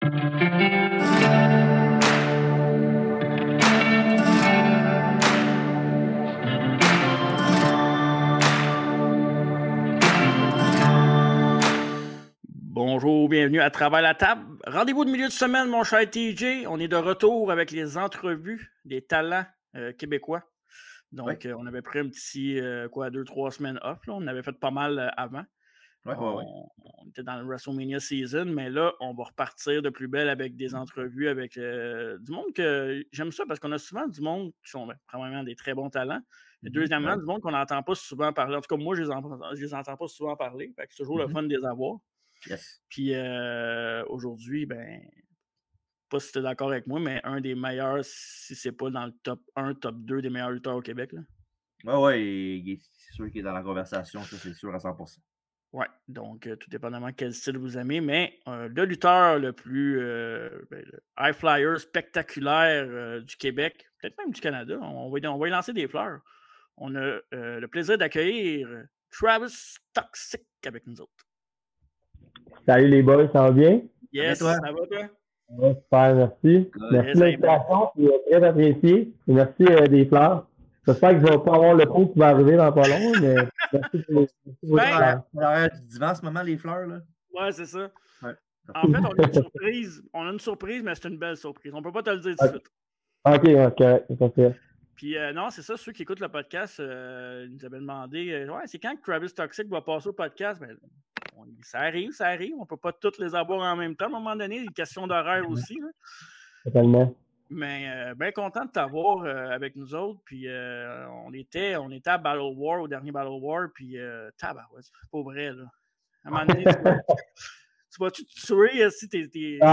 Bonjour, bienvenue à Travers la table. Rendez-vous de milieu de semaine, mon cher TJ. On est de retour avec les entrevues des talents québécois. Donc, on avait pris un petit, 2-3 semaines off. Là. On avait fait pas mal avant. On était dans le WrestleMania season, mais là, on va repartir de plus belle avec des entrevues avec du monde que j'aime ça parce qu'on a souvent du monde qui sont probablement des très bons talents. Et deuxièmement, du monde qu'on n'entend pas souvent parler. En tout cas, moi, je les entends pas souvent parler. Fait que c'est toujours le fun de les avoir. Yes. Puis aujourd'hui, pas si tu es d'accord avec moi, mais un des meilleurs, si c'est pas dans le top 1, top 2 des meilleurs lutteurs au Québec. Là. C'est sûr qu'il est dans la conversation, ça c'est sûr à 100%. Ouais, donc tout dépendamment quel style vous aimez, mais le lutteur le plus le high flyer spectaculaire du Québec, peut-être même du Canada, on va y lancer des fleurs. On a le plaisir d'accueillir Travis Toxic avec nous autres. Salut les boys, ça va bien? Yes, ça va toi? Ouais, super, merci. Merci de l'invitation, c'est très apprécié. Et merci des fleurs. J'espère que je ne vais pas avoir le coup qui va arriver dans pas long, mais merci pour les fleurs. C'est du divan en ce moment, les fleurs, là. Ouais, c'est ça. Ouais. En fait, on a une surprise. On a une surprise, mais c'est une belle surprise. On ne peut pas te le dire tout de suite. OK. Puis non, c'est ça, ceux qui écoutent le podcast, ils nous avaient demandé c'est quand que Travis Toxic va passer au podcast? Ben, ça arrive. On ne peut pas toutes les avoir en même temps à un moment donné. Une question d'horaire aussi. Là. Totalement. Mais bien content de t'avoir avec nous autres. Puis on était à Battle War, au dernier Battle War. Puis tabarouette, c'est pas vrai. Là. À un moment donné, tu vas-tu te tuer si t'es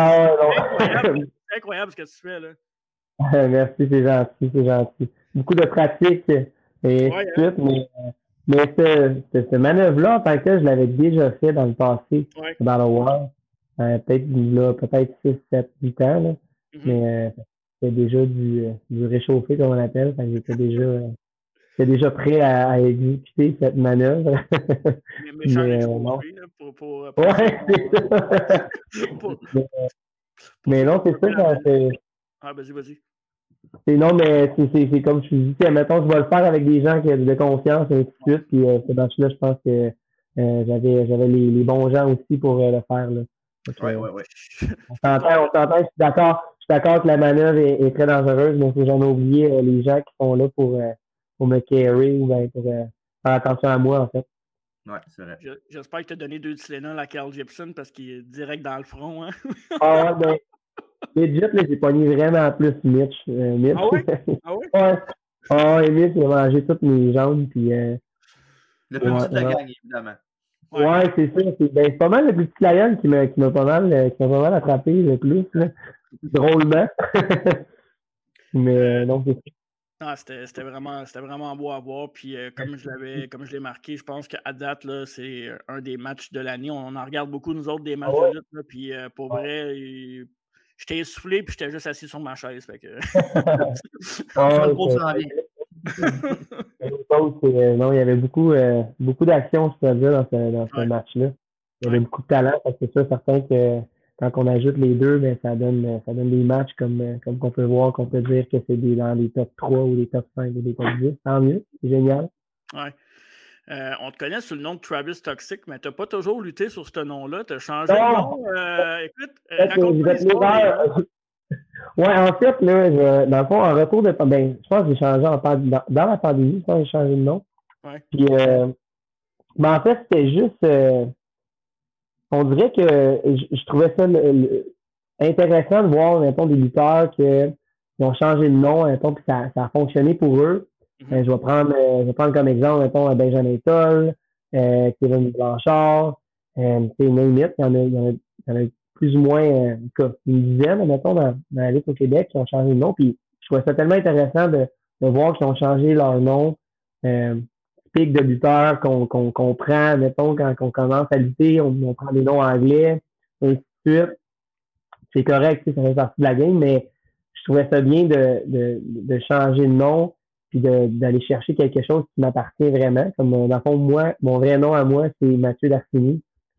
incroyable ce que tu fais. Là. Merci, c'est gentil. Beaucoup de pratique et suite, mais cette manœuvre-là, en tant que je l'avais déjà fait dans le passé, Battle War. Peut-être 6, 7, 8 ans. Là. Mais c'était déjà du réchauffé, comme on appelle. J'étais déjà prêt à exécuter cette manœuvre. Mais non, c'est ça. Vas-y. Non, mais c'est comme je te dis, mettons, je vais le faire avec des gens qui ont de confiance et ainsi de suite. Puis ce match-là, je pense que j'avais les bons gens aussi pour le faire. Là. Ouais. On s'entend, je suis d'accord que la manœuvre est très dangereuse, mais faut jamais oublier les gens qui sont là pour me carry ou pour faire attention à moi, en fait. Ouais, c'est vrai. J'espère que tu as donné 2 Tylenol à Carl Gibson parce qu'il est direct dans le front. Hein? Legit, là, j'ai pogné vraiment plus Mitch. Ah oui? Ouais, Mitch, il a mangé toutes mes jambes. Puis, le plus petit de la gang, évidemment. Ouais, c'est ça. C'est pas mal le plus petit Lion qui m'a pas mal attrapé le plus. Là. Drôlement. Mais non, c'est ça. Non, c'était vraiment beau à voir. Puis comme je l'ai marqué, je pense qu'à date, là, c'est un des matchs de l'année. On en regarde beaucoup, nous autres, des matchs de lutte. Là, puis pour vrai, j'étais essoufflé puis j'étais juste assis sur ma chaise. Fait que... Non, il y avait beaucoup d'action, je peux dire, dans ce match-là. Il y avait beaucoup de talent, parce que c'est sûr, certain que quand on ajoute les deux, ben, ça donne des matchs comme qu'on peut voir, qu'on peut dire que c'est dans les top 3 ou les top 5 ou les top 10. Tant mieux, c'est génial. Ouais. On te connaît sous le nom de Travis Toxic, mais tu n'as pas toujours lutté sur ce nom-là. Tu as changé de nom. Écoute, raconte-moi l'histoire. Ouais, en fait, là, dans le fond, en retour de je pense que j'ai changé dans la pandémie, je pense que j'ai changé de nom. Ouais. Puis, en fait, c'était juste, on dirait que je trouvais ça intéressant de voir, mettons, des lutteurs qui ont changé de nom, mettons, puis ça a fonctionné pour eux. Je vais prendre comme exemple, mettons, Benjamin Toll, Kevin Blanchard, name it, il y en a plus ou moins une dizaine, mettons, dans la lutte au Québec qui ont changé de nom. Puis je trouvais ça tellement intéressant de voir qu'ils ont changé leur nom. Pic de lutteurs qu'on prend, mettons, quand on commence à lutter, on prend des noms anglais, et ainsi de suite. C'est correct, ça fait partie de la game, mais je trouvais ça bien de changer de nom puis d'aller chercher quelque chose qui m'appartient vraiment. Comme dans le fond, moi, mon vrai nom à moi, c'est Mathieu Darcini.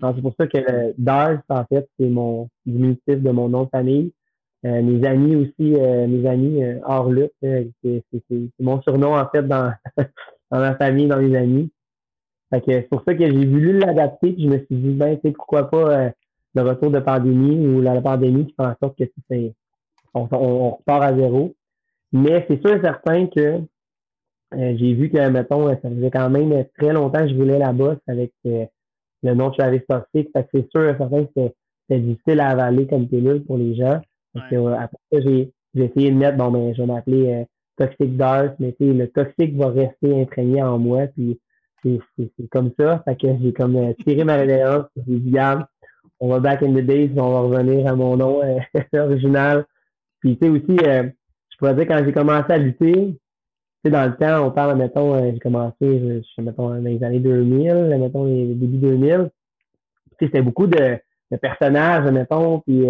Donc, c'est pour ça que le Dars, en fait, c'est mon diminutif de mon nom de famille. Mes amis aussi, mes amis hors lutte, c'est mon surnom, en fait, dans, dans ma famille, dans mes amis. Fait que c'est pour ça que j'ai voulu l'adapter, puis je me suis dit, ben, tu sais, pourquoi pas le retour de pandémie ou la pandémie qui fait en sorte que on repart à zéro. Mais c'est sûr et certain que j'ai vu que, mettons, ça faisait quand même très longtemps que je voulais la bosse avec le nom de Travis Toxic. Fait que c'est sûr et certain que c'était difficile à avaler comme pilule pour les gens. Fait que, après ça, j'ai essayé de mettre, bon, ben, je vais m'appeler Toxic Dark, mais tu sais, le toxique va rester imprégné en moi, puis c'est comme ça. Fait que j'ai comme tiré ma révérence, j'ai dit, regarde, on va back in the days, on va revenir à mon nom original. Puis tu sais aussi, je pourrais dire quand j'ai commencé à lutter, tu sais, dans le temps, on parle, mettons, j'ai commencé, mettons, dans les années 2000, mettons, les débuts 2000. Tu sais, c'était beaucoup de personnages, mettons, puis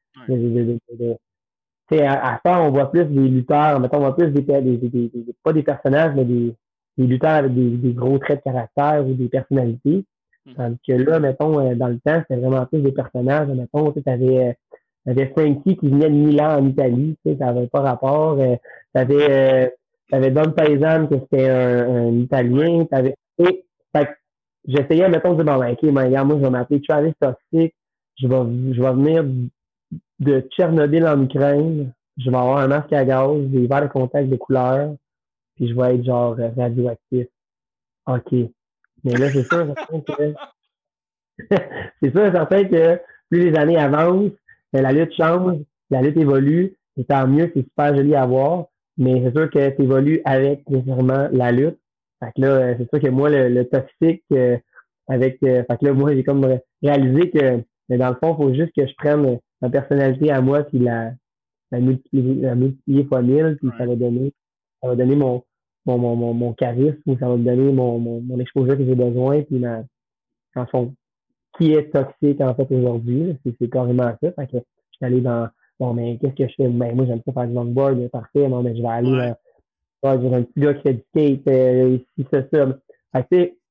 tu sais, à ça, on voit plus des lutteurs, mettons, on voit plus pas des personnages, mais des lutteurs avec des gros traits de caractère ou des personnalités. Tandis que là, mettons, dans le temps, c'était vraiment plus des personnages. Mettons, tu avais Frankie qui venait de Milan en Italie, tu sais, ça n'avait pas rapport. T'avais Don Paisan, que c'était un Italien. Fait que j'essayais, mettons, de dire, bon, ben, OK, ben, regarde, moi, je vais m'appeler Travis Toxic. Je vais venir de Tchernobyl en Ukraine. Je vais avoir un masque à gaz, des verres de contact de couleur, puis je vais être genre radioactif. OK. Mais là, c'est sûr, c'est sûr et certain que plus les années avancent, la lutte change, la lutte évolue, et tant mieux, c'est super joli à voir, mais c'est sûr que tu évolues avec nécessairement la lutte. Fait que là, c'est sûr que moi, le toxique, fait que là, moi, j'ai comme réalisé que, mais dans le fond, il faut juste que je prenne ma personnalité à moi, puis la multiplier fois 1000, puis ça va donner mon charisme, ou ça va me donner mon exposure que j'ai besoin, puis en fond, qui est toxique en fait aujourd'hui. C'est carrément ça. Fait que je suis allé dans bon, mais qu'est-ce que je fais? Ben, moi, j'aime pas faire du longboard, parfait, non, mais je vais aller j'ai un petit gars qui fait du skate, ici, ça. Fait que tu sais,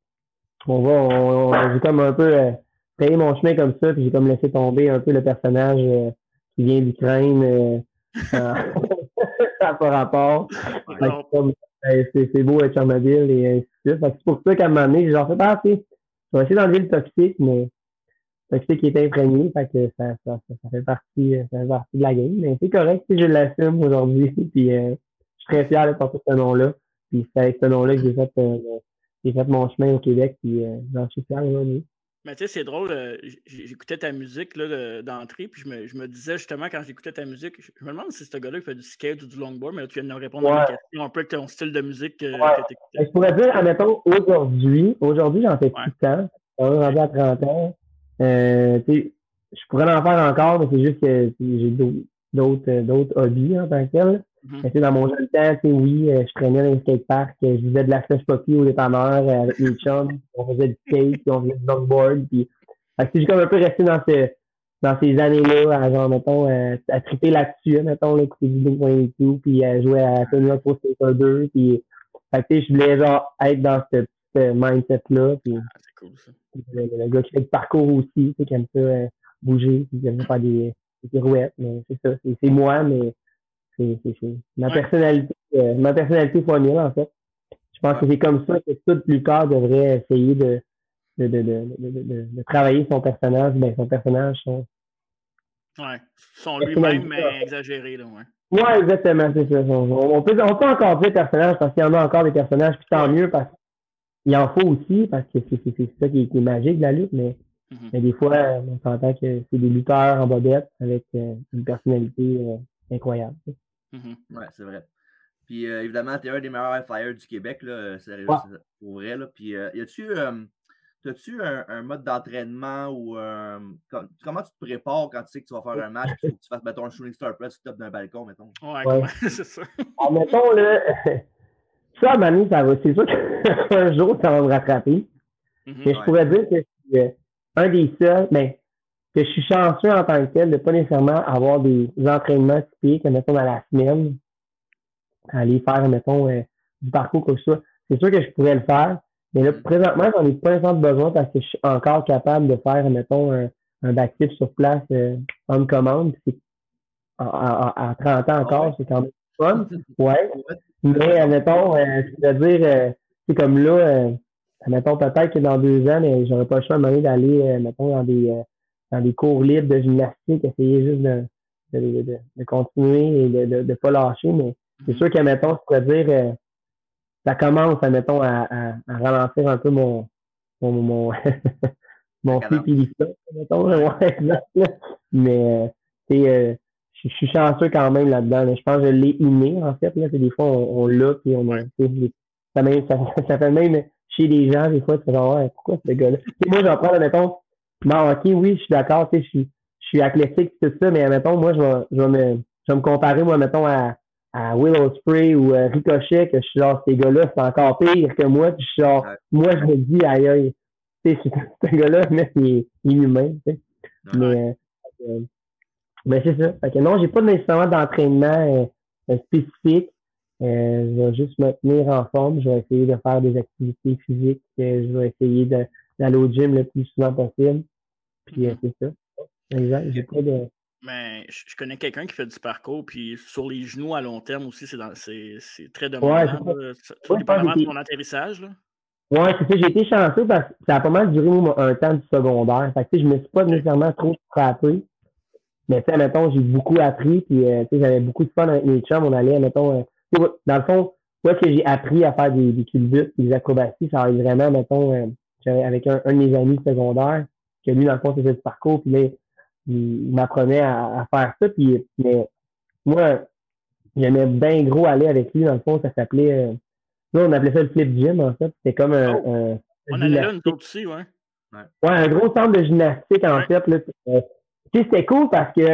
j'ai comme un peu payé mon chemin comme ça, puis j'ai comme laissé tomber un peu le personnage qui vient d'Ukraine. Ça n'a pas rapport. C'est beau être Tchernobyl et ainsi de suite. C'est pour ça qu'à un moment donné, j'ai genre fait, tu sais, je vais essayer d'enlever le toxique, mais toxique qui est imprégné, fait que ça fait partie de la game. Mais c'est correct si je l'assume aujourd'hui, puis je suis très fier de porter ce nom-là. Puis c'est avec ce nom-là que j'ai fait mon chemin au Québec, puis j'en suis fier aujourd'hui. Mais tu sais, c'est drôle, j'écoutais ta musique là, d'entrée, puis je me disais justement quand j'écoutais ta musique, je me demande si c'est ce gars-là qui fait du skate ou du longboard, mais là, tu viens de me répondre à ma question un peu avec ton style de musique que tu écoutais. Je pourrais dire, admettons, aujourd'hui, j'en fais plus de temps. On est rendu à 30 ans. Je pourrais en faire encore, mais c'est juste que j'ai d'autres hobbies en tant que tel. Mais dans mon jeune temps, oui, je traînais dans les skateparks, je faisais de la slush poppy au dépanneur avec mes chums, on faisait du skate, puis on faisait du longboard, puis j'ai comme un peu resté dans ces années-là, à genre, mettons, à triper là-dessus, mettons, là, écouter du Blink-182, puis à jouer à Tony Hawk Pro Skater 2, puis je voulais genre être dans ce mindset-là, puis c'est cool, ça. Le gars qui fait du parcours aussi, qui aime ça bouger, qui aime faire des pirouettes, mais c'est ça, c'est moi, mais c'est ma personnalité fois 1000, en fait. Je pense que c'est comme ça que tout lutteur devrait essayer de travailler son personnage, son lui-même, mais exagéré, là, Ouais, exactement, c'est ça. On peut encore dire personnage parce qu'il y en a encore des personnages, puis tant mieux parce qu'il en faut aussi, parce que c'est ça qui est magique de la lutte, mais des fois, on s'entend que c'est des lutteurs en bobette avec une personnalité incroyable. Ouais, c'est vrai. Puis évidemment, tu es un des meilleurs high flyers du Québec, là, sérieux, pour vrai. Là. Puis as-tu un mode d'entraînement ou comment tu te prépares quand tu sais que tu vas faire un match et que tu fasses, mettons, un shooting star press, tu tapes d'un balcon, mettons? Ouais. C'est ça. Alors, mettons, là, ça, Manu, ça va. C'est sûr qu'un jour, ça va me rattraper. Mais je pourrais dire que c'est un des seuls, que je suis chanceux en tant que tel de pas nécessairement avoir des entraînements typiques, mettons, dans la semaine, aller faire, mettons, du parcours comme ça. C'est sûr que je pourrais le faire, Mais là, présentement, j'en ai pas tant de besoin parce que je suis encore capable de faire, mettons, un backflip sur place en commande. À 30 ans Ah encore, ouais? c'est quand même fun. Ouais. Ouais. Mais, admettons, je veux dire, c'est comme là, admettons, peut-être que dans 2 ans, mais j'aurais pas le choix à un moment donné d'aller, mettons, dans des cours libres de gymnastique, essayer juste de continuer et de pas lâcher. Mais c'est sûr que, mettons, je pourrais dire, ça commence, admettons, à ralentir un peu mon mon flip mettons, là, ouais, exact, là. Mais, je suis chanceux quand même là-dedans. Là. Je pense que je l'ai inné, en fait. Là. Des fois, on l'a, puis on a. Ça fait même chez les gens, des fois, tu fais genre, ouais, pourquoi ce gars-là? Moi, j'en prends, mettons, bon, ok, oui, je suis d'accord, je suis athlétique, tout ça, mais mettons, moi, je vais me comparer, moi, mettons, à Will Ospreay ou Ricochet, que je suis genre, ces gars-là, c'est encore pire que moi, puis je suis genre, moi, je me dis, aïe, aïe, tu sais, ce gars-là, mais il est inhumain, tu sais. Mais c'est ça. Fait que non, j'ai pas nécessairement d'entraînement spécifique. Je vais juste me tenir en forme. Je vais essayer de faire des activités physiques. Je vais essayer d'aller au gym le plus souvent possible. Puis c'est ça. Exact. J'ai pas de. Mais je connais quelqu'un qui fait du parcours, puis sur les genoux à long terme aussi, c'est très Ouais, demandant. Toi, Dépendamment de ton atterrissage. Là. Ouais, c'est ça. J'ai été chanceux parce que ça a pas mal duré un temps du secondaire. Fait que, je me suis pas nécessairement trop frappé. Mais tu sais, mettons, j'ai beaucoup appris, puis j'avais beaucoup de fun avec mes chums. On allait, mettons, dans le fond, moi, que j'ai appris à faire des culbutes, des acrobaties, ça arrive vraiment, mettons, avec un de mes amis secondaires, que lui, dans le fond, faisait du parcours, puis là, il m'apprenait à faire ça, puis mais moi, j'aimais bien gros aller avec lui, dans le fond, ça s'appelait, nous, on appelait ça le flip gym, en fait. C'était comme on allait là, nous autres aussi, ouais. Ouais, un gros centre de gymnastique, en fait, là. C'était cool parce que,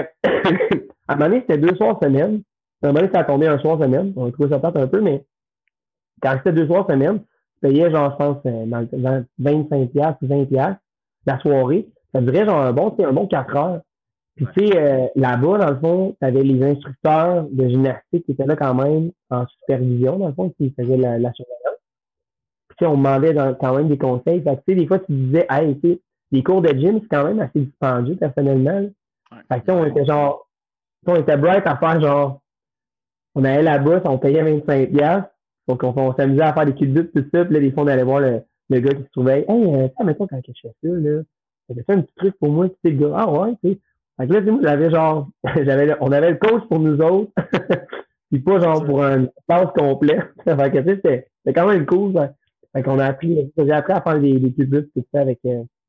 à un moment donné, c'était 2 soirs semaine. À un moment donné, ça a tombé un soir semaine. On a trouvé ça peut-être un peu, mais quand c'était 2 soirs semaine, je payais, genre, je pense, dans 25$ ou 20$ la soirée. Ça durait, genre, un bon 4 heures. Puis, tu sais, là-bas, dans le fond, tu avais les instructeurs de gymnastique qui étaient là quand même en supervision, dans le fond, qui faisaient la surveillance. Puis, on demandait quand même des conseils. Fait que, tu sais, des fois, tu disais, hey, tu sais, les cours de gym, c'est quand même assez dispendieux, personnellement. Ouais. Fait que, on était genre, on était bright à faire genre, on allait là-bas, on payait 25$. Donc, on s'amusait à faire des culbutes, tout ça. Puis là, des fois, on allait voir le gars qui se trouvait, hey, mettons, quand je fais ça, là, j'ai fait un petit truc pour moi, tu sais, le gars, ah ouais, tu sais. Fait que là, moi, j'avais genre, on avait le coach pour nous autres. Puis pas genre pour une passe complète. Fait que, tu sais, c'était quand même cool. Fait qu'on a appris, j'ai appris à faire des culbutes, tout ça, avec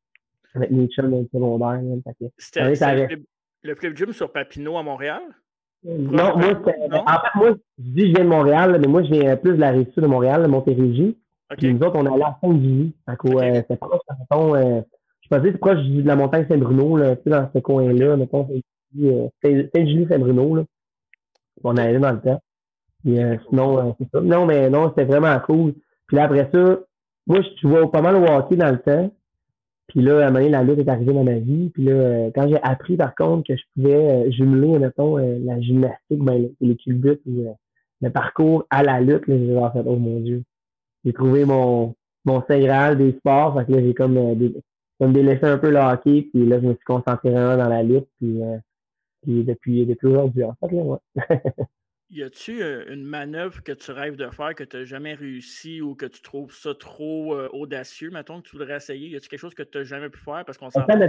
mes chums dans le secondaire. C'était le Flip Gym sur Papineau à Montréal? Non, moi, en fait, moi, je dis que je viens de Montréal, mais moi, je viens plus de la Rive-Sud de Montréal, de Montérégie. Okay. Puis nous autres, on allait à Saint-Julie. C'est proche, mettons, je peux dire, c'est proche de la montagne Saint-Bruno, là, tu sais, dans ce coin-là, mettons, Saint-Julie, Saint-Bruno, là. On allait dans le temps. Puis, sinon, c'est ça. Non, mais non, c'était vraiment cool. Puis là, après ça, moi, je jouais pas mal au hockey dans le temps. Puis là, à un moment donné, la lutte est arrivée dans ma vie. Puis là, quand j'ai appris, par contre, que je pouvais jumeler, mettons, la gymnastique, les culbutes, le parcours à la lutte, là, j'ai fait, oh mon Dieu. J'ai trouvé mon saint graal des sports. Fait que là, j'ai comme délaissé un peu le hockey. Puis là, je me suis concentré vraiment dans la lutte. Puis depuis aujourd'hui, en fait, là, ouais. Y a-tu une manœuvre que tu rêves de faire que tu n'as jamais réussi ou que tu trouves ça trop audacieux, mettons, que tu voudrais essayer? Y a-tu quelque chose que tu n'as jamais pu faire parce qu'on s'en il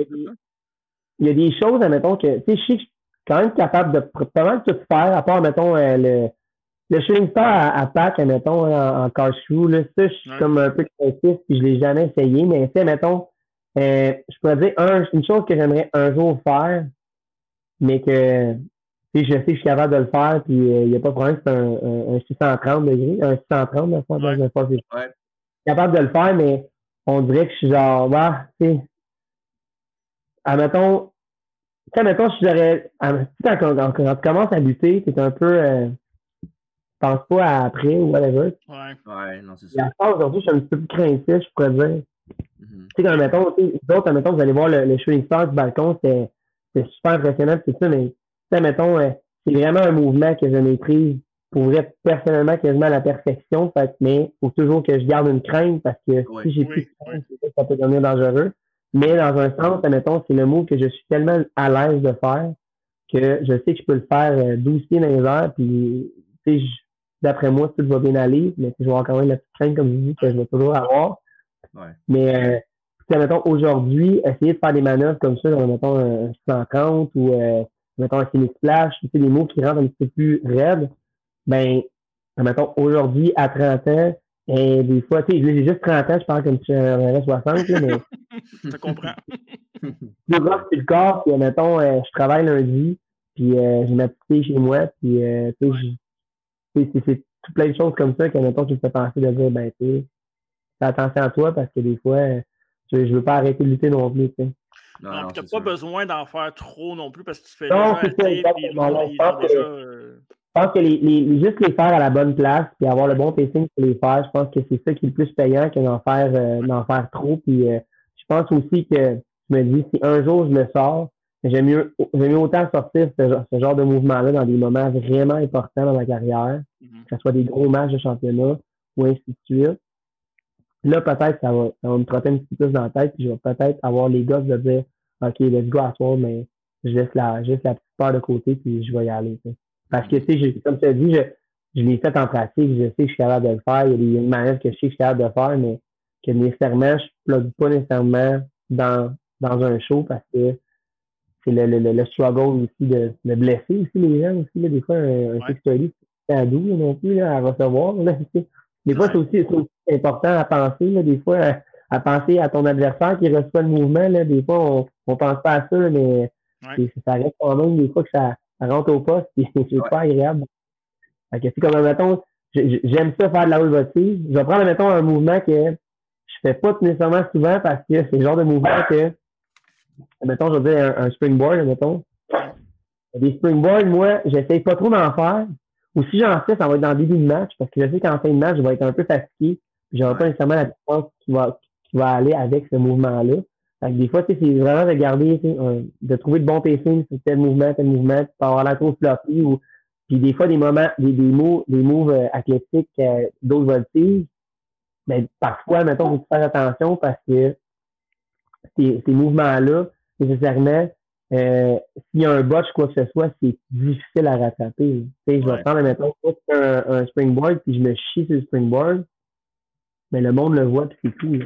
y a des choses, admettons, que, tu sais, je sais que je suis quand même capable de pas mal tout faire, à part, mettons, le shooting star à Pâques, admettons, en cache-chou, là, ça, je suis comme un peu créatif, puis je l'ai jamais essayé, mais, tu sais, mettons, je pourrais dire une chose que j'aimerais un jour faire, mais que, je sais que je suis capable de le faire, puis il n'y a pas de problème, c'est un 630 degrés, un 630 dans le fond, je suis capable de le faire, mais on dirait que je suis genre, bah, tu sais, admettons, si j'aurais, quand tu commences à lutter, t'es un peu, pense pas à après ou whatever. Ouais, non, c'est ça. Aujourd'hui, je suis un petit peu plus craintif, je pourrais dire. Tu sais, quand, admettons, vous allez voir le shooting star du balcon, c'est super impressionnant, c'est ça, mais, admettons, c'est vraiment un mouvement que je maîtrise pourrais personnellement quasiment à la perfection, mais il faut toujours que je garde une crainte parce que si j'ai plus de crainte, c'est ça que ça peut devenir dangereux. Mais dans un sens, admettons, c'est le mot que je suis tellement à l'aise de faire que je sais que je peux le faire 12 pieds dans les airs, puis d'après moi, tout va bien aller, mais je vais avoir quand même la petite crainte, comme je dis, que je vais toujours avoir. Ouais. Mais mettons, aujourd'hui, essayer de faire des manœuvres comme ça, mettons un 130 ou mettons un Phoenix Splash, des mots qui rentrent un petit peu plus raides, ben, mettons, aujourd'hui, à 30 ans, et des fois, tu sais, j'ai juste 30 ans, je parle comme si j'en avais 60, là, mais. Je comprends. Plus rough sur le corps, puis mettons, je travaille lundi, puis j'ai ma petite fille chez moi, puis tu sais, c'est tout plein de choses comme ça que, mettons, qui me fait penser de dire, ben, tu sais, fais attention à toi, parce que des fois, je veux pas arrêter de lutter non plus, tu sais. Non, puis t'as pas besoin d'en faire trop non plus, parce que tu fais non, déjà assez, puis le monde, ils ont déjà... Je pense que juste les faire à la bonne place, puis avoir le bon pacing pour les faire, je pense que c'est ça qui est le plus payant que d'en faire trop. Puis je pense aussi que je me dis, si un jour je le sors, j'aime mieux autant sortir ce genre de mouvement-là dans des moments vraiment importants dans ma carrière, que ce soit des gros matchs de championnat ou ainsi de suite. Là, peut-être ça va me trotter un petit peu plus dans la tête, puis je vais peut-être avoir les gars de dire OK, let's go à soir, mais je laisse la petite peur de côté, puis je vais y aller. T'sais. Parce que, tu sais, comme tu as dit, je l'ai fait en pratique, je sais que je suis capable de le faire. Il y a des manœuvres que je sais que je suis capable de faire, mais que nécessairement, je ne plug pas nécessairement dans un show parce que c'est le struggle aussi de blesser aussi les gens aussi. Là, des fois, un 630, c'est à doux non plus là, à recevoir. Là, des fois, c'est aussi important à penser. Là, des fois, à penser à ton adversaire qui reçoit le mouvement. Là, des fois, on pense pas à ça, mais ça reste quand même des fois que ça rentre au poste et c'est pas agréable. Fait que c'est comme, mettons, j'aime ça faire de la voltige. Je vais prendre, mettons, un mouvement que je fais pas nécessairement souvent parce que c'est le genre de mouvement que, mettons, je vais dire un springboard, mettons. Des springboards, moi, j'essaye pas trop d'en faire. Ou si j'en fais, ça va être dans le début de match parce que je sais qu'en fin de match, je vais être un peu fatigué. Puis j'aurai pas nécessairement la puissance qui va aller avec ce mouvement-là. Fait que des fois, c'est vraiment de garder, de trouver de bons pacing sur tel mouvement, puis pas avoir la trop floppy ou puis des fois, des moments, des moves athlétiques, d'autres voltiges, mais parfois, mettons, il faut faire attention parce que ces mouvements-là, nécessairement, s'il y a un botch, quoi que ce soit, c'est difficile à rattraper. Je vais prendre, mettons, un springboard, puis je me chie sur le springboard, mais le monde le voit, puis c'est tout.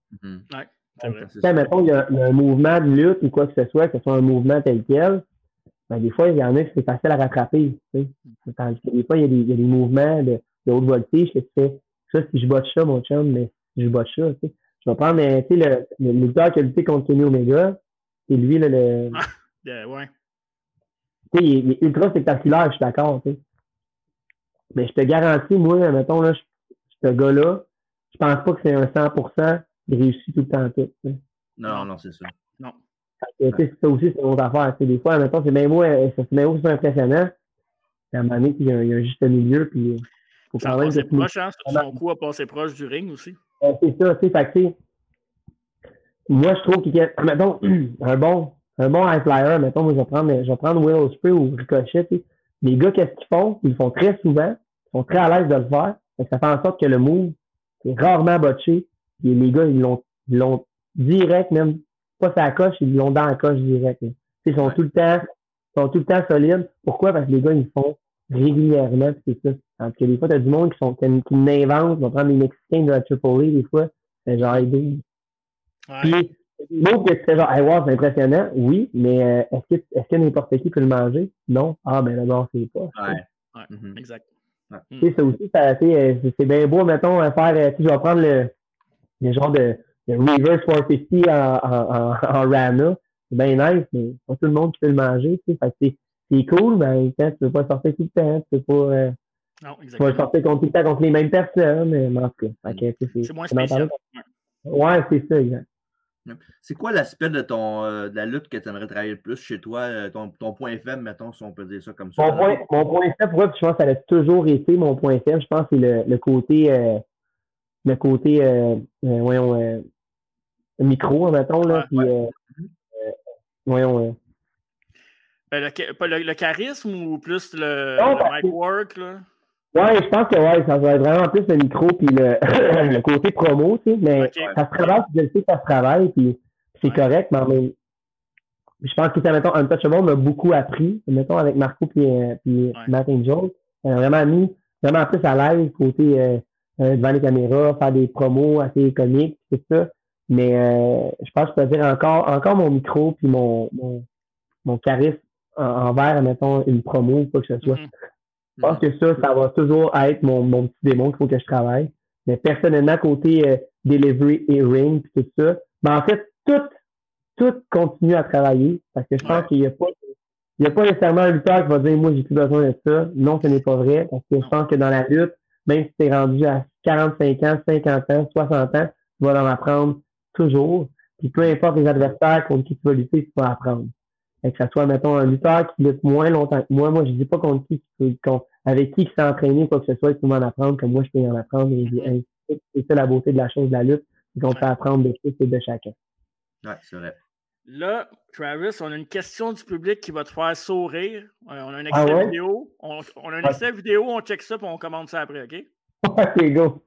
Mettons, il y a un mouvement de lutte ou quoi que ce soit un mouvement tel quel, ben, des fois, il y en a que c'est facile à rattraper. Tandis que des fois, il y a des mouvements de haute voltige que tu fais. Ça, si je botche ça, mon chum, mais si je botche ça, je vais prendre le lutteur qui a lutté contre Kenny Omega. C'est lui, là, il est ultra spectaculaire, je suis d'accord. Mais je te garantis, moi, mettons, là, ce gars-là, je pense pas que c'est un 100% réussi tout le temps. Non, c'est ça. Non. Ça aussi, c'est une autre affaire. Des fois, mettons, c'est bien beau, c'est impressionnant. À un moment donné, il y a un juste milieu, puis il faut quand même... C'est proche, hein? Son coup a passé proche du ring aussi. C'est ça, tu sais, moi, je trouve qu'il y a, mettons, un bon high flyer, mettons, moi, je vais prendre Will Ospreay ou Ricochet, tu sais. Les gars, qu'est-ce qu'ils font? Ils le font très souvent, ils sont très à l'aise de le faire, ça fait en sorte que le move est rarement botché, et les gars, ils l'ont direct, même pas sa coche, ils l'ont dans la coche direct. Ils sont tout le temps solides. Pourquoi? Parce que les gars, ils font régulièrement, c'est ça. Parce que des fois, t'as du monde qui l'invente, on va prendre les Mexicains de la AAA, des fois, c'est genre aidé. Puis, l'autre que tu fais genre, hey, wow, c'est impressionnant, oui, mais est-ce que n'importe qui peut le manger? Non. Ah, ben d'abord, c'est pas. Exact. Tu sais, ça aussi, c'est bien beau, mettons, faire, je vais prendre le genre de reverse 450 en Rana. C'est bien nice, mais pas tout le monde qui peut le manger, tu sais. Fait que c'est cool, mais quand tu peux pas sortir tout le temps, tu peux pas, non, exactement. tu vas sortir tout le temps contre les mêmes personnes, mais en tout cas. C'est moins spécial. Ouais, c'est ça, exact. C'est quoi l'aspect de de la lutte que tu aimerais travailler le plus chez toi, ton point faible, mettons, si on peut dire ça comme ça? Mon point faible, pour moi, je pense que ça a toujours été mon point faible. Je pense que c'est le côté voyons, micro, mettons, là, puis voyons. Le charisme ou plus le mic work, là? Ouais, je pense que ça va être vraiment plus le micro puis le côté promo, tu sais, mais ça se travaille, je le sais que ça se travaille, puis c'est correct, mais je pense que ça, mettons, Untouchable m'a beaucoup appris, mettons, avec Marco puis Matt Angel. Vraiment mis vraiment plus à l'aise côté devant les caméras, faire des promos assez comiques, tout ça. Mais je pense que je peux dire encore mon micro puis mon charisme envers, mettons, une promo ou quoi que ce soit. Je pense que ça va toujours être mon petit démon qu'il faut que je travaille. Mais personnellement, côté delivery et ring puis tout ça, en fait, tout continue à travailler parce que je pense qu'il n'y a pas nécessairement un lutteur qui va dire moi j'ai plus besoin de ça. Non, ce n'est pas vrai. Parce que je pense que dans la lutte, même si tu es rendu à 45 ans, 50 ans, 60 ans, tu vas en apprendre toujours. Puis peu importe les adversaires contre qui tu vas lutter, tu vas apprendre. Et que ça soit, mettons, un lutteur qui lutte moins longtemps que moi je dis pas contre qui avec qui il s'est entraîné, quoi que ce soit, il peut m'en apprendre, comme moi je peux y en apprendre. Et c'est ça la beauté de la chose de la lutte, c'est qu'on peut apprendre de tous et de chacun. Ouais, c'est vrai. Là, Travis, on a une question du public qui va te faire sourire. On a un extrait vidéo. On a un extrait vidéo, on check ça, puis on commande ça après, OK? OK, go.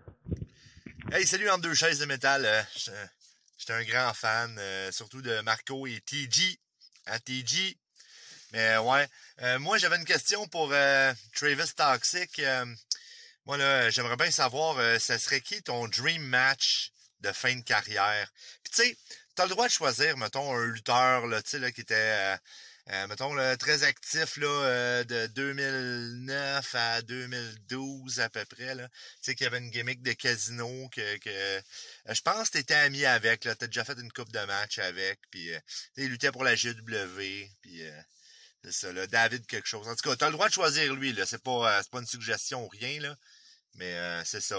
Hey, salut entre deux chaises de métal. J'étais un grand fan, surtout de Marco et TG. À TG. Mais ouais. Moi, j'avais une question pour Travis Toxic. Moi, là, j'aimerais bien savoir, ça serait qui ton dream match de fin de carrière? Puis tu sais, t'as le droit de choisir, mettons, un lutteur là, tu sais, là, qui était, mettons, là, très actif là, de 2009 à 2012 à peu près. Tu sais, qui avait une gimmick de casino que je pense que t'étais ami avec. Là, t'as déjà fait une coupe de match avec. Puis il luttait pour la GW. Puis c'est ça, là, David quelque chose. En tout cas, t'as le droit de choisir lui. Là, c'est pas une suggestion ou rien là, mais c'est ça.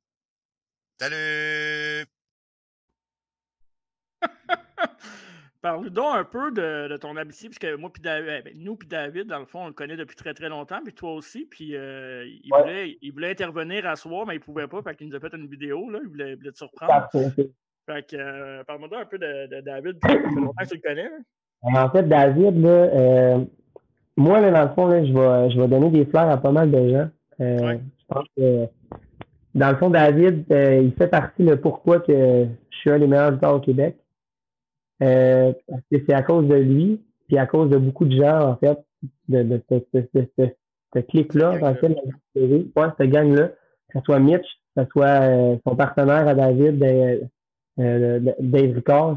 Salut! Parle-nous donc un peu de ton amitié, puisque moi puis nous puis David, dans le fond, on le connaît depuis très très longtemps, puis toi aussi, puis il voulait intervenir à soir, mais il pouvait pas, fait qu'il nous a fait une vidéo, là, il voulait te surprendre. Fait que parle-moi donc un peu de David, ça fait longtemps que tu le connais. Là. En fait, David, là, moi, là, dans le fond, là, je vais donner des fleurs à pas mal de gens. Je pense que dans le fond, David, il fait partie de pourquoi que je suis un des meilleurs lutteurs au Québec. Parce que c'est à cause de lui, puis à cause de beaucoup de gens, en fait, de ce clic-là, dans lequel cette gang-là, que ce soit Mitch, que ce soit son partenaire à David, Dave Ricard.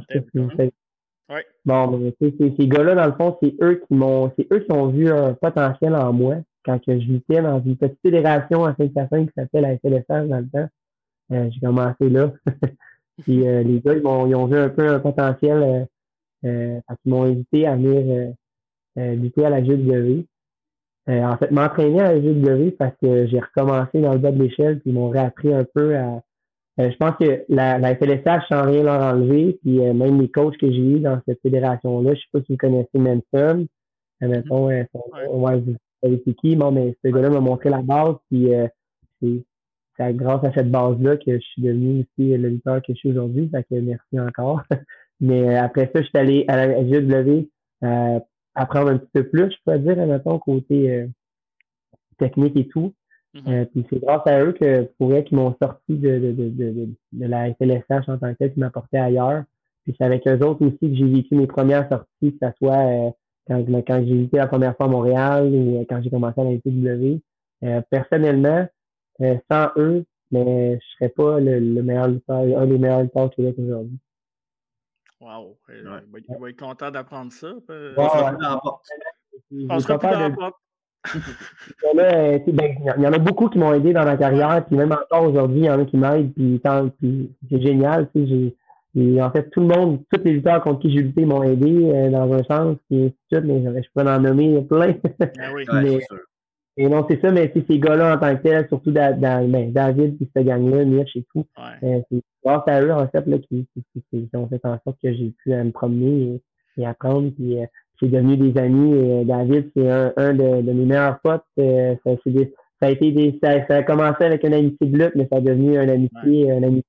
Bon, ces gars-là, dans le fond, c'est eux qui ont vu un potentiel en moi quand je luttais dans une petite fédération à Saint-Hyacinthe qui s'appelle la FLSH dans le temps. J'ai commencé là. Puis les gars, ils ont vu un peu un potentiel. Ils m'ont invité à venir lutter à la GW. En fait, m'entraîner à la GW parce que j'ai recommencé dans le bas de l'échelle, puis ils m'ont réappris un peu à. Je pense que la FLSH, sans rien leur enlever, puis même les coachs que j'ai eu dans cette fédération-là, je sais pas si vous connaissez Manson. Mettons, vous savez c'est qui, bon, mais ce gars-là m'a montré la base, puis c'est grâce à cette base-là que je suis devenu aussi le lutteur que je suis aujourd'hui. Fait que merci encore. Mais après ça, je suis allé à la GW apprendre un petit peu plus, je peux dire, mettons, côté technique et tout. Puis c'est grâce à eux que qu'ils m'ont sorti de la FLSH en tant que tel, qui m'apportait ailleurs. Puis c'est avec eux autres aussi que j'ai vécu mes premières sorties, que ce soit quand j'ai visité la première fois à Montréal ou quand j'ai commencé à la FLW. Personnellement, sans eux, mais je serais pas le meilleur lutteur, un des meilleurs lutteurs au Québec aujourd'hui. Wow! Il va être content d'apprendre ça. Il y en a beaucoup qui m'ont aidé dans ma carrière, puis même encore aujourd'hui, il y en a qui m'aident, puis c'est génial. Et en fait, tout le monde, tous les lutteurs contre qui j'ai lutté m'ont aidé dans un sens, puis tout, mais je pourrais en nommer plein. C'est sûr. Et non, c'est ça, mais c'est ces gars-là en tant que tel, surtout David qui se gagne là, Mitch et tout. C'est grâce à eux, en fait, là, qui ont fait en sorte que j'ai pu me promener et apprendre. Puis c'est devenu des amis. Et David, c'est un de mes meilleurs potes. Ça a commencé avec une amitié de lutte, mais ça a devenu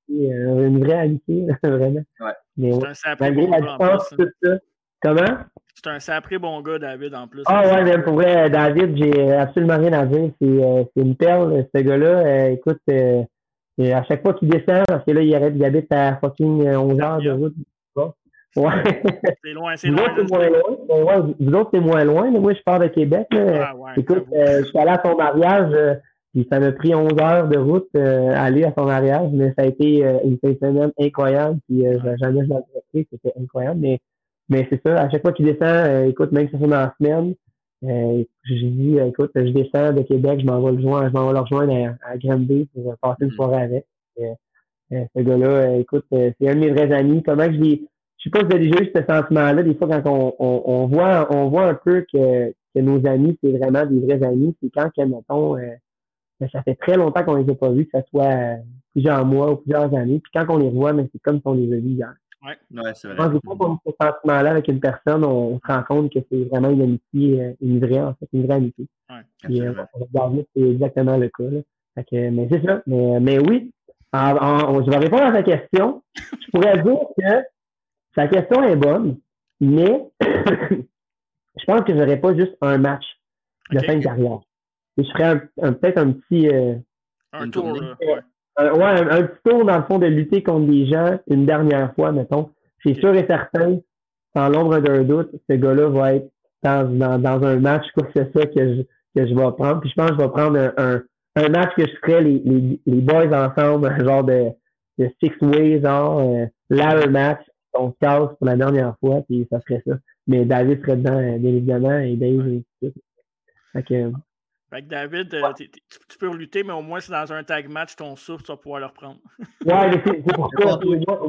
une vraie amitié, vraiment. Ouais. Mais malgré la distance, tout ça. Comment? C'est un sacré bon gars, David, en plus. Ah ouais, même pour vrai, David, j'ai absolument rien à dire. C'est une perle, ce gars-là. Écoute, à chaque fois qu'il descend, parce que là, il habite à fucking 11 heures de route. Ouais. C'est loin, c'est Vous loin. autres, c'est moins loin. Ouais, vous autres, c'est moins loin. Là. Moi, je pars de Québec. Là. Ah ouais, Écoute, je suis allé à son mariage, puis ça m'a pris 11 heures de route aller à son mariage, mais ça a été une fin de semaine incroyable, puis jamais je l'ai apprécié, c'était incroyable. Mais c'est ça, à chaque fois qu'il descend, écoute, même si ça fait dans la semaine, j'ai dit, écoute, je descends de Québec, je m'en vais le rejoindre à Granby pour passer une soirée avec. Ce gars-là, écoute, c'est un de mes vrais amis. Comment que je sais pas si vous avez déjà eu ce sentiment-là, des fois, quand on voit un peu que nos amis, c'est vraiment des vrais amis, c'est quand, mettons, ça fait très longtemps qu'on les a pas vus, que ce soit plusieurs mois ou plusieurs années, puis quand on les revoit, mais c'est comme si on les a vus hier. Ouais, c'est vrai. Moi, des fois qu'on a ce sentiment-là avec une personne, on se rend compte que c'est vraiment une amitié, une vraie amitié. Ouais, puis, on regarde, c'est exactement le cas, là. Fait que, mais c'est ça. Mais oui, je vais répondre à ta question. Je pourrais dire que sa question est bonne, mais je pense que je n'aurais pas juste un match de fin de carrière. Et je ferais peut-être un petit... un tour, là. Un petit tour, dans le fond, de lutter contre des gens une dernière fois, mettons. C'est sûr et certain, sans l'ombre d'un doute, ce gars-là va être dans un match, quoi que ce soit que je vais prendre. Puis je pense que je vais prendre un match que je ferais les boys ensemble, un genre de six-way, genre ladder match. On se casse pour la dernière fois, puis ça serait ça. Mais David serait dedans, bien évidemment, et Dave et tout. Fait que David, tu peux lutter, mais au moins, c'est dans un tag match, ton souffle, tu vas pouvoir le reprendre. Ouais, mais c'est pour ça.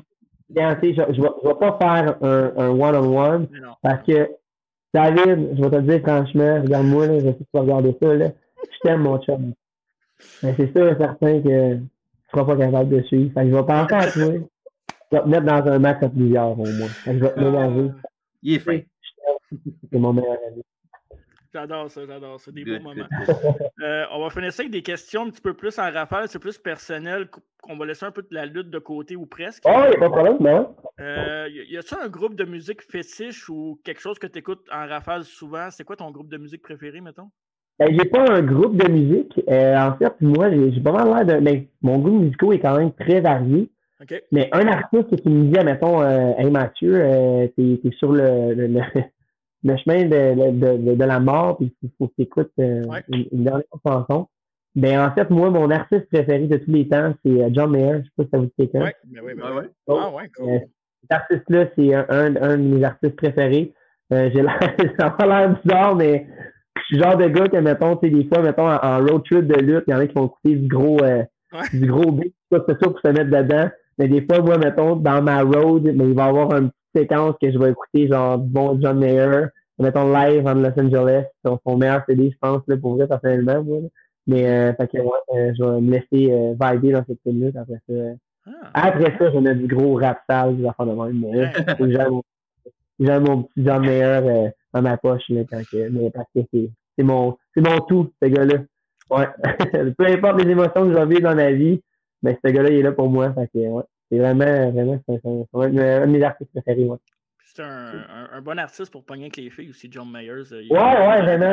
Je vais pas faire un one-on-one, parce que David, je vais te le dire franchement, regarde-moi, là, je sais que tu vas regarder ça, là. Je t'aime, mon chum. Mais c'est sûr et certain que tu seras pas capable de suivre. Fait que je vais penser à toi. Je vais te mettre dans un match à plusieurs, au moins. Fait que je vais te mélanger. Il est fin. C'est mon meilleur ami. J'adore ça. Des beaux moments. On va finir ça avec des questions un petit peu plus en rafale. C'est plus personnel, qu'on va laisser un peu de la lutte de côté ou presque. Oh, il n'y a pas de problème, non? Y a-tu un groupe de musique fétiche ou quelque chose que tu écoutes en rafale souvent? C'est quoi ton groupe de musique préféré, mettons? J'ai pas un groupe de musique. En fait, moi, j'ai pas mal l'air de... Mais mon goût musical est quand même très varié. Okay. Mais un artiste qui me dit, mettons, hey Mathieu, t'es sur le chemin de la mort, puis il faut que tu écoutes une dernière chanson. Ben, en fait, moi, mon artiste préféré de tous les temps, c'est John Mayer. Je sais pas si ça vous dit quelqu'un. Oui. Cool. Cet artiste-là, c'est un de mes artistes préférés. Ça a l'air bizarre, mais je suis le genre de gars que, mettons, tu sais, des fois, mettons, en road trip de lutte, il y en a qui vont écouter du gros beat, c'est ça pour se mettre dedans. Mais des fois, moi, mettons, dans ma road, mais il va y avoir une petite séquence que je vais écouter, genre, du bon John Mayer, mettons, live en Los Angeles, son meilleur CD, je pense, là, pour vrai, personnellement, moi. Mais, fait que, je vais me laisser vibrer dans cette minute après ça. Après ça, j'en ai du gros rap sale, des affaires de même. Mais j'aime mon petit John Mayer dans ma poche, là, parce que c'est mon tout, ce gars-là. Ouais. Peu importe les émotions que je vais vivre dans ma vie, mais ce gars-là, il est là pour moi. Fait que, c'est vraiment un de mes artistes préférés, ouais. C'est un bon artiste pour pogner avec les filles aussi, John Mayers. Vraiment.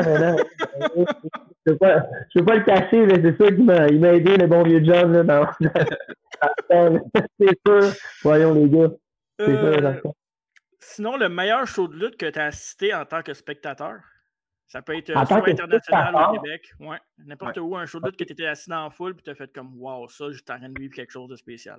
Je peux pas le cacher, mais c'est sûr qu'il m'a aidé, le bon vieux John, là, dans c'est sûr. Voyons, les gars. C'est sûr, sinon, le meilleur show de lutte que tu as assisté en tant que spectateur? Ça peut être soit international au Québec. Ouais. N'importe où, un show de lutte que tu étais assis dans la foule et tu as fait comme wow, ça, je suis en train de vivre quelque chose de spécial.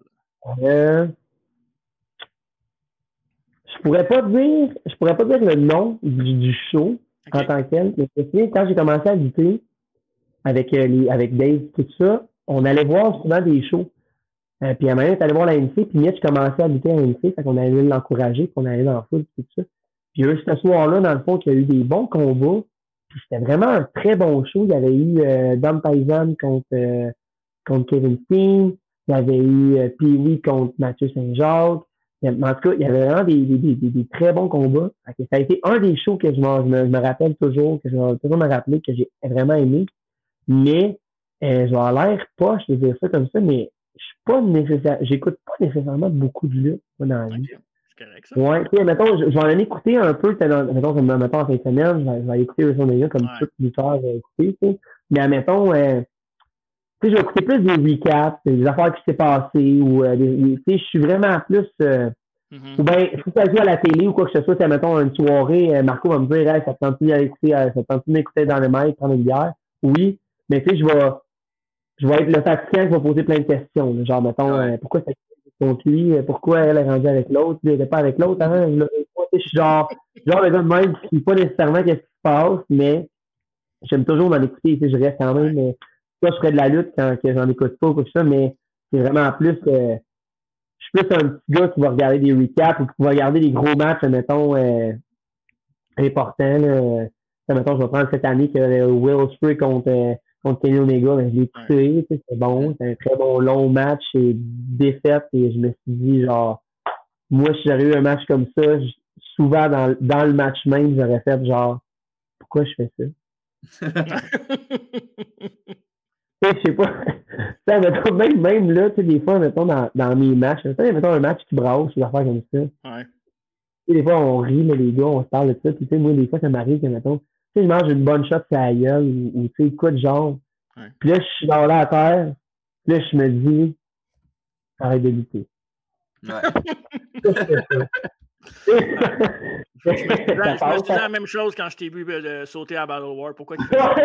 Je pourrais pas dire le nom du show en tant que tel, mais quand j'ai commencé à lutter avec Dave, tout ça, on allait voir souvent des shows. Puis à un moment donné, on allait voir la NC, puis Mitch commençait à lutter à la NC, fait qu'on allait l'encourager, puis on allait dans la foule, tout ça. Puis ce soir-là, dans le fond, il y a eu des bons combats, puis c'était vraiment un très bon show. Il y avait eu Dom Paisan contre Kevin Steen, il y avait eu Pee-Wee contre Mathieu Saint-Jacques. En tout cas, il y avait vraiment des très bons combats. Ça a été un des shows que je me rappelle toujours, que je vais toujours me rappeler, que j'ai vraiment aimé. Mais, je vais avoir l'air poche de dire ça comme ça, mais j'écoute pas nécessairement beaucoup de lutte, moi, dans la vie. C'est correct, ça. Ouais, tu sais, mettons, je vais en écouter un peu, mettons, en fin de semaine, je vais écouter WrestleMania comme tout lutteur va écouter, tu sais. Mais admettons, tu sais, je vais écouter plus des recaps, des affaires qui s'est passées, ou tu sais, je suis vraiment plus, ou bien, si ça joue à la télé ou quoi que ce soit, mettons, une soirée, Marco va me dire, hey, ça te tente d'écouter dans le mic, prendre une bière? Oui, mais tu sais, je vais être le tacticien qui va poser plein de questions, là. Genre, mettons, pourquoi ça contre lui, pourquoi elle est rendue avec l'autre, lui, elle n'était pas avec l'autre avant. Je suis genre le gars de même qui ne sait pas nécessairement qu'est-ce qui se passe, mais j'aime toujours m'en écouter, tu sais, je reste quand même, mais je ferais de la lutte quand que j'en écoute pas ou quoi que ça, mais c'est vraiment plus, je suis plus un petit gars qui va regarder des recaps ou qui va regarder des gros matchs, mettons, importants, là. Mettons, je vais prendre cette année que Will Ospreay contre Kenny Omega, ben, je l'ai écouté, c'est bon, c'est un très bon long match et défaite, et je me suis dit, genre, moi, si j'aurais eu un match comme ça, souvent dans le match même, j'aurais fait genre, pourquoi je fais ça? Je sais pas. Mettons, même là, tu sais, des fois, mettons, dans mes matchs, mettons un match qui brasse, des affaires comme ça. Ouais. Des fois, on rit, mais les gars, on se parle de ça. Puis, tu sais, moi, des fois, ça m'arrive que, mettons, tu sais, je mange une bonne shot sur la gueule ou tu sais, quoi de genre. Ouais. Puis là, je suis dans la terre. Puis là, je me dis, arrête de lutter. Ouais. Je me suis dit la même chose quand je t'ai vu sauter à Battle War. Pourquoi tu fais ça?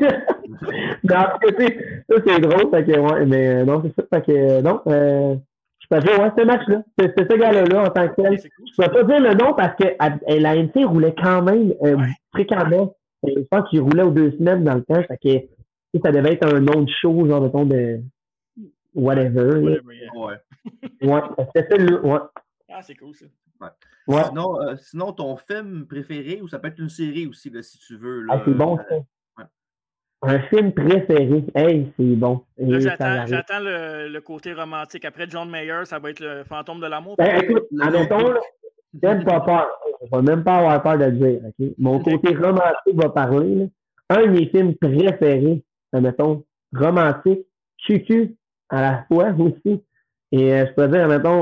Non, ça, c'est drôle. Fait que, ouais, mais non, c'est ça. Fait que, non, je peux dire, ouais, ce match-là. C'est ce gars-là, en tant que tel. Je peux pas dire le nom parce que la NC roulait quand même fréquemment. Je pense qu'il roulait aux 2 semaines dans le temps. Fait que ça devait être un nom de show, genre, mettons, de whatever. Ouais. Ouais, c'était ça, là. Ouais. Ah, c'est cool, ça. Ouais. Sinon, ton film préféré, ou ça peut être une série aussi, là, si tu veux. Là, c'est bon, ça. Un film préféré. Hey, c'est bon. Là, j'attends le côté romantique. Après John Mayer, ça va être le fantôme de l'amour. Ben, écoute, admettons, j'aime pas peur. Je vais même pas avoir peur de le dire. Okay? Mon côté romantique va parler. Là. Un de mes films préférés, admettons, romantique, cucu à la fois aussi. Et je peux dire, admettons,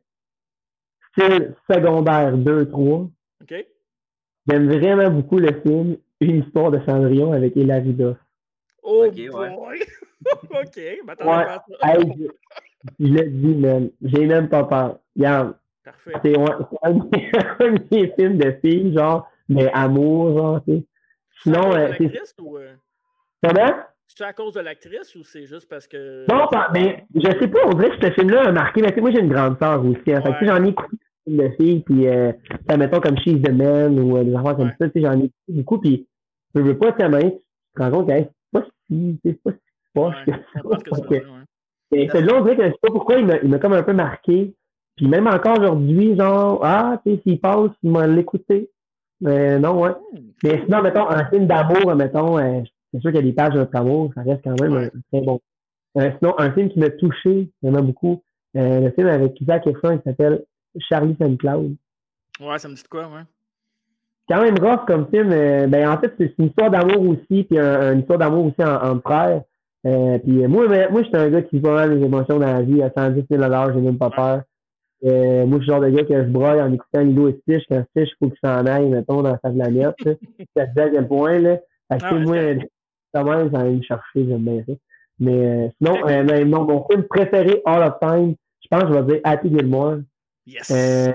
style secondaire 2-3. OK. J'aime vraiment beaucoup le film Une histoire de Cendrillon avec Hilary Duff. Oh okay, boy! Ouais. OK, m'attendais pas à ça. Hey, je le dis, man. J'ai même pas peur. Regarde. Parfait. C'est un de mes films de filles, genre, mais amour, genre, tu sais. Sinon, c'est... Comment? C'est à cause de l'actrice ou c'est juste parce que... Non, mais je sais pas, on dirait que ce film-là a marqué, mais moi j'ai une grande sœur aussi, hein, fait que j'en ai écouté des films de filles, puis mettons comme She's the Man ou des affaires comme ça, tu sais, j'en ai écouté beaucoup, puis je veux pas tellement, tu te rends compte que c'est pas si poche que ça. Et celui-là, on dirait que je sais pas pourquoi il m'a comme un peu marqué, puis même encore aujourd'hui, genre, tu sais, s'il passe, il m'a l'écouté. Non, ouais. Mais sinon, mettons, un film d'amour, mettons, c'est sûr qu'il y a des pages de amour, ça reste quand même très bon. Sinon, un film qui m'a touché vraiment beaucoup, le film avec Zac Efron qui s'appelle Charlie St. Cloud. Ouais, ça me dit de quoi, ouais. Quand même rough comme film. En fait, c'est une histoire d'amour aussi, puis une histoire d'amour aussi en frères. Puis moi, je suis un gars qui vit pas mal les émotions dans la vie, à 110 000 $, j'ai même pas peur. Moi, je suis le genre de gars que je broille en écoutant Lilo et Stitch. Quand Stitch, il faut qu'il s'en aille, mettons, dans sa planète. Ça se dit à quel point, là. Fait que, moi, quand même, ça va me chercher, j'aime bien ça. Mais sinon, mon film préféré all of time, je pense que je vais dire Happy Gilmore. Yes.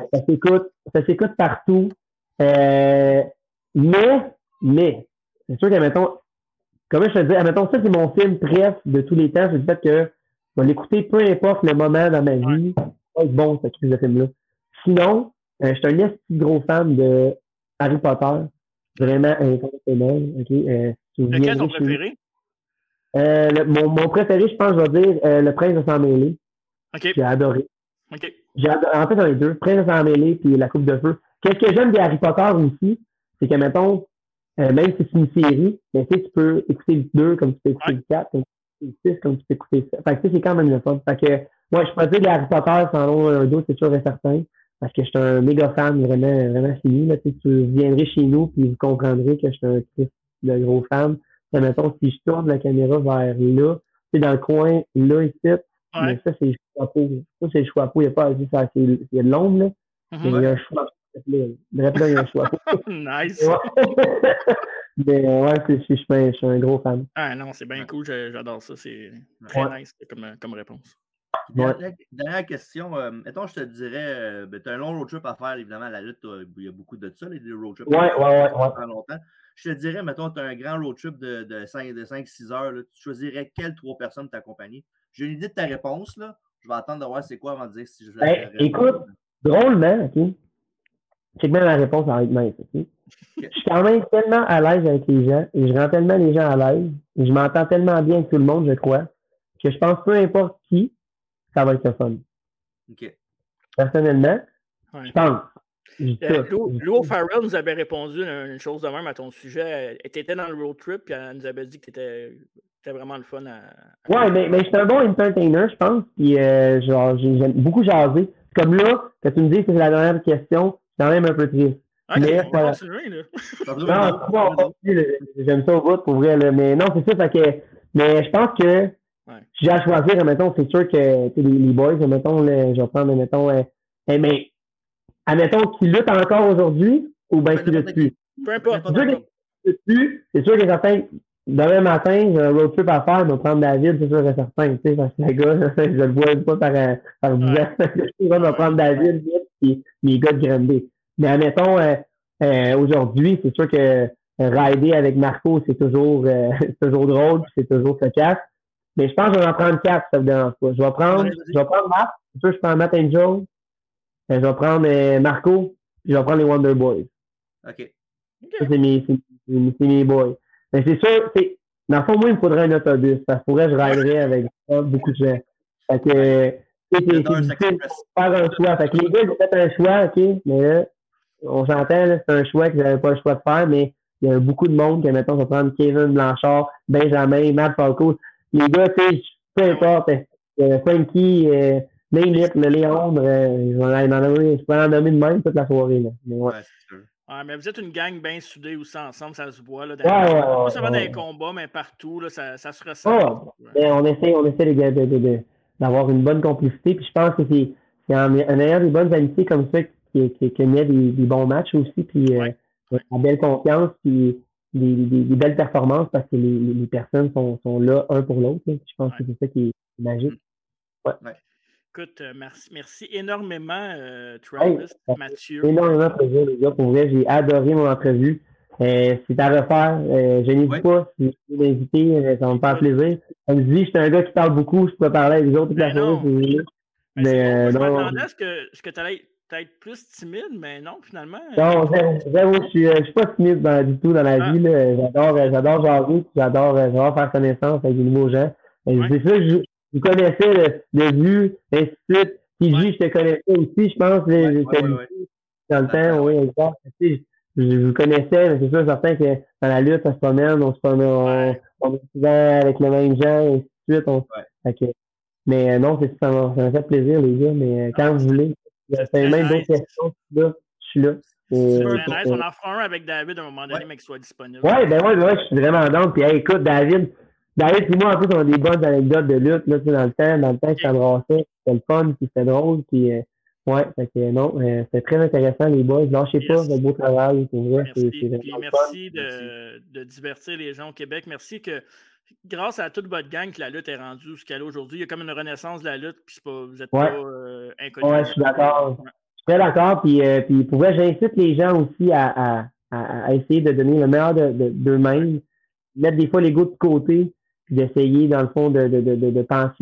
Ça s'écoute partout. Mais, c'est sûr que, mettons, comme je te dis, mettons, ça, c'est mon film préf de tous les temps. C'est le fait que je vais l'écouter peu importe le moment dans ma vie. C'est bon, cette crise de film-là. Sinon, je suis un gros fan de Harry Potter. Vraiment incroyable. Okay? Lequel est ton préféré? Mon préféré, je pense, je vais dire Le Prince de Sang-Mêlé. Okay. J'ai adoré. Okay. En fait, j'en ai 2. Prince de Sang-Mêlé puis La Coupe de Feu. Qu'est-ce que j'aime des Harry Potter aussi, c'est que, mettons, même si c'est une série, mais tu peux écouter le 2 comme tu peux écouter le 4, comme tu peux écouter le 6, comme tu peux écouter ça. Fait que c'est quand même le fun. Fait que, moi, je peux dire les Harry Potter sans nom un dos, c'est sûr et certain. Parce que je suis un méga fan, vraiment, vraiment fini. Là, tu viendrez chez nous puis vous comprendrez que je suis un Christ de gros fan. Et mettons, si je tourne la caméra vers là, c'est dans le coin, là, ici, mais ça, c'est le chapeau. Ça, c'est le chapeau. Il n'y a pas à dire ça. Il y a de l'ombre, là. Mais il y a un choix. Bref, là, il y a un choix. Nice. Mais ouais, je suis un gros fan. Ah non, c'est bien cool, j'adore ça. C'est très nice comme réponse. Dernière question. Mettons, je te dirais, tu as un long road trip à faire, évidemment, la lutte, il y a beaucoup de ça, les road trips. Ouais. Longtemps. Je te dirais, mettons, tu as un grand road trip de 5-6 heures, là, tu choisirais quelles 3 personnes t'accompagner? J'ai une idée de ta réponse, là. Je vais attendre de voir c'est quoi avant de dire si je vais. Écoute, drôlement, OK? C'est bien la réponse avec mince, OK? Je suis quand même tellement à l'aise avec les gens et je rends tellement les gens à l'aise et je m'entends tellement bien avec tout le monde, je crois, que je pense peu importe qui, ça va être le fun. OK. Personnellement, je pense. Lou Farrell nous avait répondu une chose de même à ton sujet. Tu étais dans le road trip et elle nous avait dit que c'était vraiment le fun Ouais, mais je suis un bon entertainer, je pense. Puis j'aime beaucoup jaser. Comme là, quand tu me dis que c'est la dernière question, c'est quand même un peu triste. Okay, mais on va continuer, là. Non, j'aime ça au bout, pour vrai. Là. Mais non, c'est ça, fait que. Mais je pense que si j'ai à choisir, mettons, c'est sûr que les boys, mettons, je vais prendre, mettons, mais admettons qu'ils luttent encore aujourd'hui ou bien qu'ils luttent plus. Peu importe. C'est sûr que certains, demain matin, j'ai un road trip à faire, je vais prendre David, c'est sûr et certain. Tu sais, parce que le gars, je le vois pas par 10 ans. Je vais prendre David vite, puis les gars de Granby. Mais admettons, aujourd'hui, c'est sûr que rider avec Marco, c'est toujours drôle, puis c'est toujours cocasse. Mais je pense que je vais en prendre 4, ça me dérange pas. Je vais prendre Matt, c'est sûr que je prends Matt Angel. Je vais prendre Marco, puis je vais prendre les Wonder Boys. OK. Ça, c'est mes boys. Mais c'est sûr, dans le fond, moi, il me faudrait un autobus. Ça pourrait, je riderais avec beaucoup de gens. Fait que, c'est difficile de faire un choix. Fait que les gars, ils ont fait un choix, OK, mais là, on s'entend, là, c'est un choix que j'avais pas le choix de faire, mais il y a beaucoup de monde qui, mettons, va prendre Kevin Blanchard, Benjamin, Matt Falco. Les gars, tu sais, peu importe, Frankie, Nate, le Léon, je peux en nommer de même toute la soirée. Là. Mais ouais. C'est sûr. Ouais, mais vous êtes une gang bien soudée aussi ensemble, ça se voit. Là, pas seulement dans les combats, mais partout, là, ça se ressent. On essaie d'avoir une bonne complicité. Puis je pense que c'est en ayant des bonnes amitiés comme ça qu'il y a des bons matchs aussi. Puis la belle confiance, puis des belles performances parce que les personnes sont là un pour l'autre. Je pense que c'est ça qui est magique. Ouais. Écoute, merci énormément, Travis, Mathieu. Énormément plaisir, les gars. Pour vrai, j'ai adoré mon entrevue. C'est à refaire. Je n'hésite pas. Si vous voulez m'inviter, ça va me faire plaisir. Comme je dis, je suis un gars qui parle beaucoup. Je peux parler avec les autres toute la journée si vous voulez. Mais je m'attendais à ce que tu allais être plus timide, mais non, finalement. Non, je suis pas timide du tout dans la vie. J'adore jaser. J'adore faire connaissance avec des nouveaux gens. C'est ça que je connaissais de vue, ainsi de suite. Puis je te connaissais aussi, je pense, dans le temps, oui, exact. Je vous connaissais, mais c'est sûr, certain que dans la lutte, ça se promène, on est souvent avec les mêmes gens, et ainsi de suite. Mais non, ça m'a fait plaisir, les gars, mais quand vous voulez, c'est même d'autres questions, là, je suis là. On en fera un avec David à un moment donné, mais qu'il soit disponible. Je suis vraiment dans. Puis écoute, David et moi, en plus, on a des bonnes anecdotes de lutte, là, dans le temps que ça me rassait, c'était le fun, puis c'était drôle, puis fait que non, c'est très intéressant, les boys. Lâchez pas, le beau travail, c'est vrai. Merci de divertir les gens au Québec. Merci que, grâce à toute votre gang, que la lutte est rendue ce qu'elle est aujourd'hui. Il y a comme une renaissance de la lutte, puis vous n'êtes pas inconnus. Ouais, je suis d'accord. Je suis très d'accord, puis pour vrai, j'incite les gens aussi à essayer de donner le meilleur d'eux-mêmes, mettre des fois l'ego de côté, puis d'essayer, dans le fond, de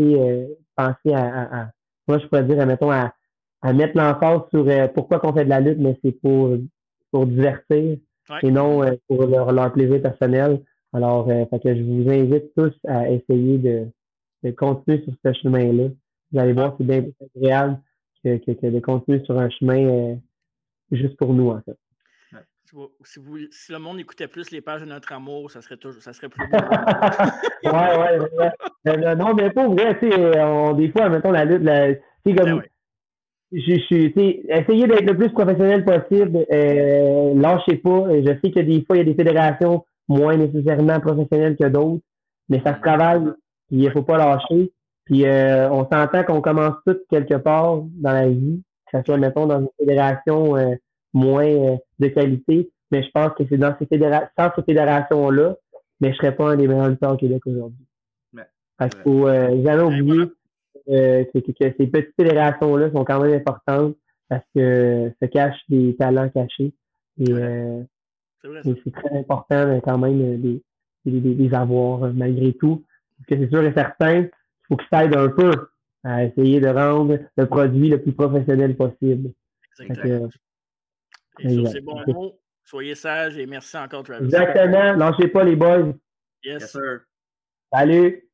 penser à moi, je pourrais dire, mettons, à mettre l'emphase sur pourquoi qu'on fait de la lutte, mais c'est pour divertir et non pour leur plaisir personnel. Alors, fait que je vous invite tous à essayer de continuer sur ce chemin-là. Vous allez voir, c'est bien plus agréable que de continuer sur un chemin juste pour nous, en fait. Si le monde écoutait plus les pages de Notre Amour, ça serait plus beau. Non, mais pas vrai, tu sais, des fois, mettons, la lutte, tu sais, comme... essayez d'être le plus professionnel possible. Lâchez pas. Je sais que des fois, il y a des fédérations moins nécessairement professionnelles que d'autres, mais ça se travaille. Puis il ne faut pas lâcher. Puis on s'entend qu'on commence tous quelque part dans la vie. que ce soit, mettons, dans une fédération moins de qualité. Mais je pense que c'est dans sans ces fédérations-là, mais je serais pas un des meilleurs lutteurs au Québec aujourd'hui. Parce qu'il faut jamais oublier que ces petites fédérations-là sont quand même importantes parce que se cachent des talents cachés. Et c'est très important quand même de les avoir malgré tout. Parce que c'est sûr et certain qu'il faut qu'ils s'aident un peu à essayer de rendre le produit le plus professionnel possible. Exactement. Et sur ces bons mots, soyez sages et merci encore, Travis. Exactement. Lâchez pas les boys. Yes. Yes, sir. Salut.